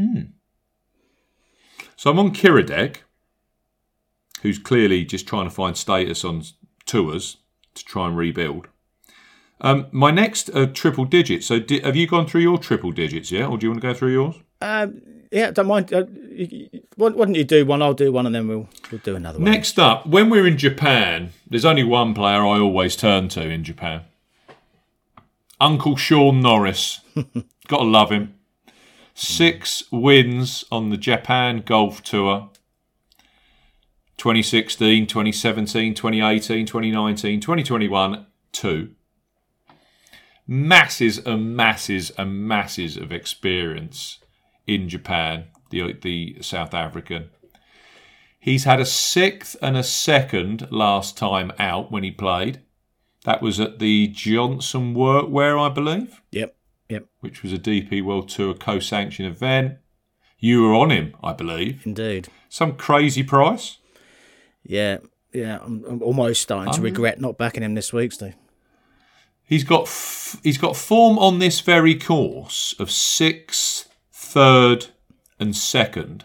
So I'm on Kiradech, who's clearly just trying to find status on tours to try and rebuild. My next triple digits. So have you gone through your triple digits yet, or do you want to go through yours? Yeah, don't mind. Why don't you do one? I'll do one, and then we'll do another one. Next up, when we're in Japan, there's only one player I always turn to in Japan. Uncle Sean Norris. Gotta love him. 6 wins on the Japan Golf Tour. 2016, 2017, 2018, 2019, 2021, 2. Masses and masses and masses of experience in Japan, the South African. He's had a 6th and a 2nd last time out when he played. That was at the Johnson Workwear, I believe. Yep. Which was a DP World Tour co-sanctioned event. You were on him, I believe. Indeed. Some crazy price. Yeah. I'm almost starting to regret not backing him this week, Steve. He's got form on this very course of 6th, 3rd and 2nd.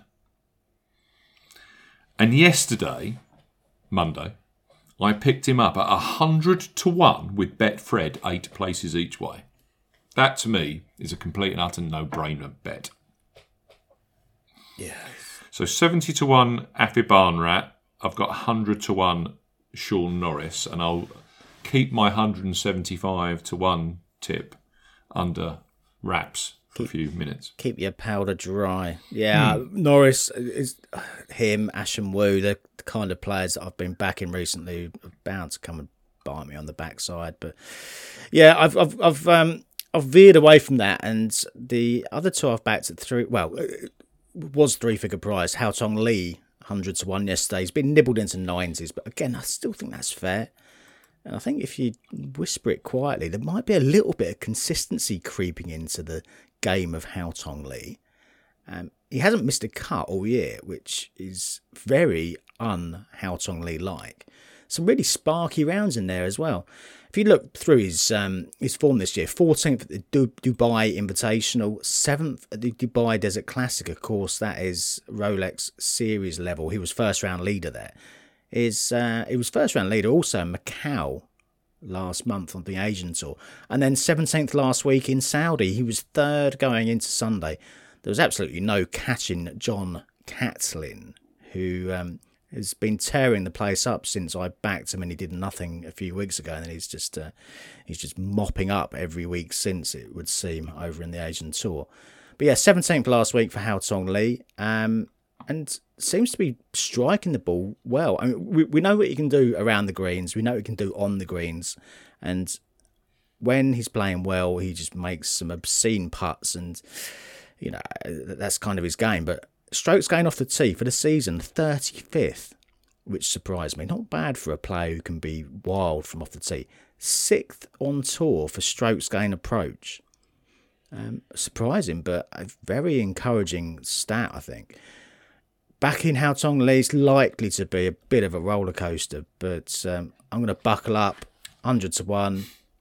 And yesterday, Monday, I picked him up at 100 to 1 with Betfred 8 places each way. That, to me, is a complete and utter no-brainer bet. Yeah. So 70 to 1 Afibanrat. I've got 100 to 1 Sean Norris. And I'll keep my 175 to 1 tip under wraps for a few minutes. Keep your powder dry. Yeah, Norris, is him, Ash and Wu, they're the kind of players that I've been backing recently who are bound to come and bite me on the backside. But yeah, I've veered away from that, and the other 2 I've backed at 3. Well, it was 3-figure prize. Hao Tong Lee, 100 to 1 yesterday. He's been nibbled into 90s, but again, I still think that's fair. And I think if you whisper it quietly, there might be a little bit of consistency creeping into the game of Hao Tong Lee. He hasn't missed a cut all year, which is very un-Hao Tong Lee like. Some really sparky rounds in there as well. If you look through his form this year, 14th at the Dubai Invitational, 7th at the Dubai Desert Classic, of course, that is Rolex Series level. He was first round leader there. He was first round leader also in Macau last month on the Asian Tour. And then 17th last week in Saudi. He was 3rd going into Sunday. There was absolutely no catching John Catlin, who has been tearing the place up since I backed him and he did nothing a few weeks ago, and then he's just mopping up every week since, it would seem, over in the Asian Tour. But yeah, 17th last week for Hao Tong Lee, and seems to be striking the ball well. I mean, we know what he can do around the greens, we know what he can do on the greens, and when he's playing well, he just makes some obscene putts, and you know, that's kind of his game. But strokes gained off the tee for the season, 35th, which surprised me. Not bad for a player who can be wild from off the tee. 6th on tour for strokes gained approach. Surprising, but a very encouraging stat, I think. Backing Hao Tong Lee is likely to be a bit of a roller coaster, but I'm going to buckle up 100 to 1.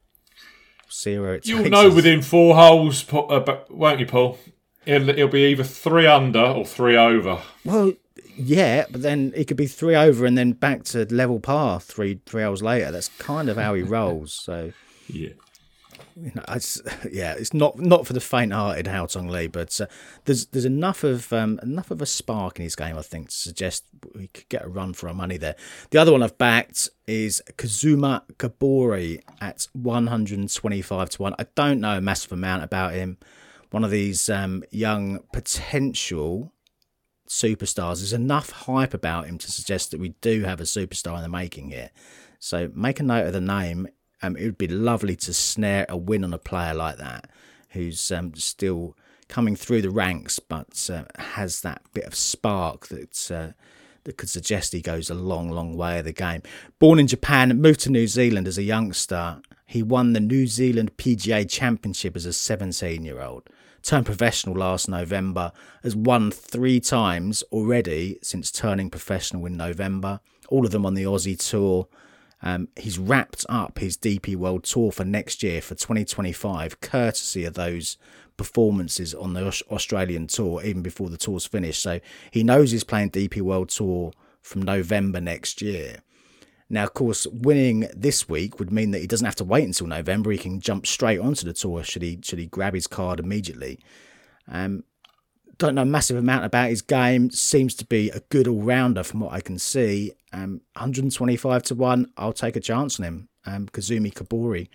See where it takes us. You'll know within 4 holes, won't you, Paul? It'll be either 3 under or 3 over. Well, yeah, but then it could be 3 over and then back to level par 3 hours later. That's kind of how he rolls. So yeah, you know, it's not for the faint-hearted, Hao Tong Lee, but there's enough of a spark in his game, I think, to suggest we could get a run for our money there. The other one I've backed is Kazuma Kobori at 125 to 1. I don't know a massive amount about him. One of these young potential superstars. There's enough hype about him to suggest that we do have a superstar in the making here. So make a note of the name. It would be lovely to snare a win on a player like that, who's still coming through the ranks, but has that bit of spark that could suggest he goes a long, long way of the game. Born in Japan, moved to New Zealand as a youngster. He won the New Zealand PGA Championship as a 17-year-old. Turned professional last November. Has won 3 times already since turning professional in November. All of them on the Aussie Tour. He's wrapped up his DP World Tour for next year, for 2025, courtesy of those performances on the Australian Tour, even before the tour's finished. So he knows he's playing DP World Tour from November next year. Now, of course, winning this week would mean that he doesn't have to wait until November. He can jump straight onto the tour should he grab his card immediately. Don't know a massive amount about his game. Seems to be a good all-rounder from what I can see. 125 to 1. I'll take a chance on him. Kazuma Kobori,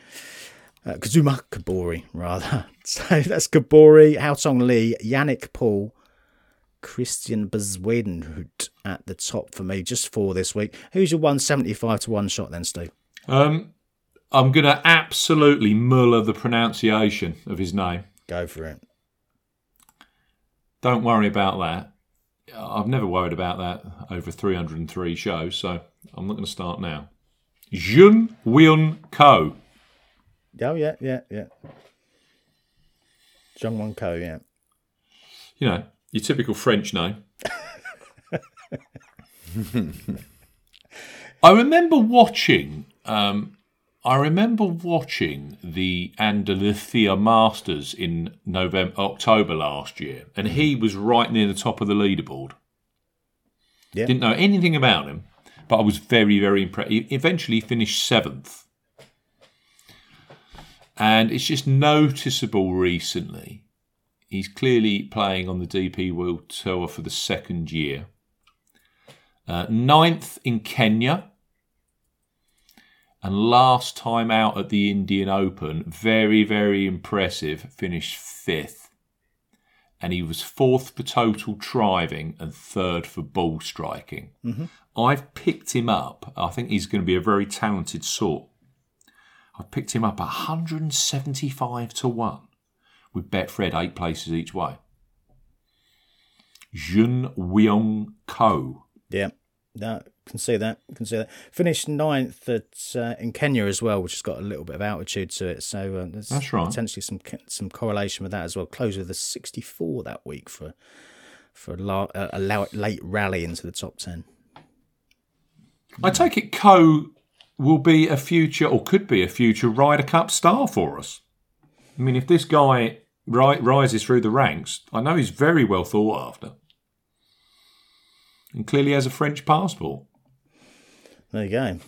rather. So that's Kobori, Hao Tong Lee, Yannick Paul, Christian Bezuidenhout at the top for me, just 4 this week. Who's your 175 to 1 shot then, Steve? I'm going to absolutely muller the pronunciation of his name. Go for it. Don't worry about that. I've never worried about that over 303 shows, so I'm not going to start now. Jun Weon Ko. Oh, yeah. Jung Won Ko, yeah. You know, your typical French name. I remember watching the Andalusia Masters in October last year, and he was right near the top of the leaderboard. Yeah. Didn't know anything about him, but I was very, very impressed. He eventually finished 7th. And it's just noticeable recently. He's clearly playing on the DP World Tour for the 2nd year. 9th in Kenya. And last time out at the Indian Open, very, very impressive, finished 5th. And he was 4th for total driving and 3rd for ball striking. Mm-hmm. I've picked him up. I think he's going to be a very talented sort. I've picked him up 175 to 1 with Betfred 8 places each way. Jun Weon Ko. Yeah. No, can see that. Finished 9th in Kenya as well, which has got a little bit of altitude to it. So there's that's right. Potentially some correlation with that as well. Closed with a 64 that week for a late rally into the top 10. I take it Ko will be a future, or could be a future, Ryder Cup star for us. I mean, if this guy rises through the ranks, I know he's very well thought after. And clearly has a French passport. There you go.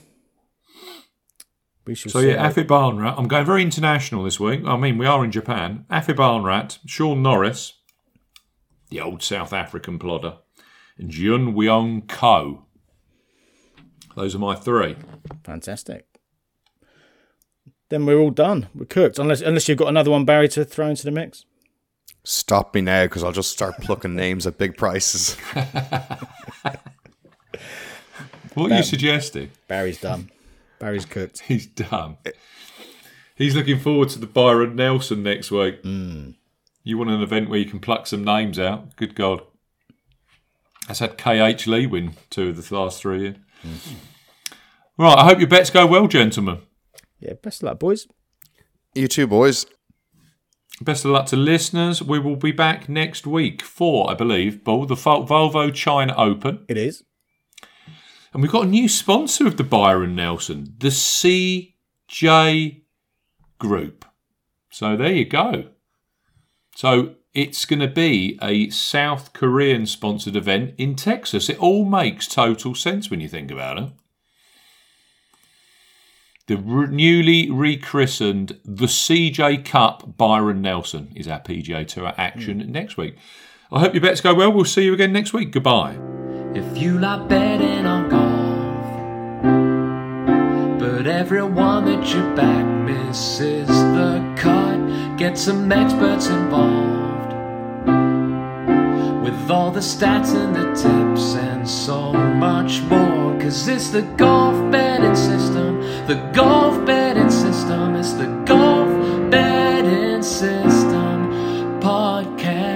So yeah, Afib Alnrat. I'm going very international this week. I mean, we are in Japan. Afib Alnrat, Sean Norris, the old South African plodder, and Jun Weon Ko. Those are my 3. Fantastic. Then we're all done. We're cooked. Unless you've got another one, Barry, to throw into the mix. Stop me now, because I'll just start plucking names at big prices. What are you suggesting? Barry's done. Barry's cooked. He's done. He's looking forward to the Byron Nelson next week. You want an event where you can pluck some names out? Good God. That's had KH Lee win 2 of the last 3 years. Right, I hope your bets go well, gentlemen. Yeah, best of luck, boys. You too, boys. Best of luck to listeners. We will be back next week for, I believe, Bull, the Volvo China Open. It is. And we've got a new sponsor of the Byron Nelson, the CJ Group. So there you go. So it's going to be a South Korean sponsored event in Texas. It all makes total sense when you think about it. The newly rechristened the CJ Cup Byron Nelson is our PGA Tour action next week. I hope your bets go well. We'll see you again next week. Goodbye. If you like betting on golf, but everyone that you back misses the cut, get some experts involved with all the stats and the tips and so much more. 'Cause it's the golf betting system, the golf betting system, it's the golf betting system podcast.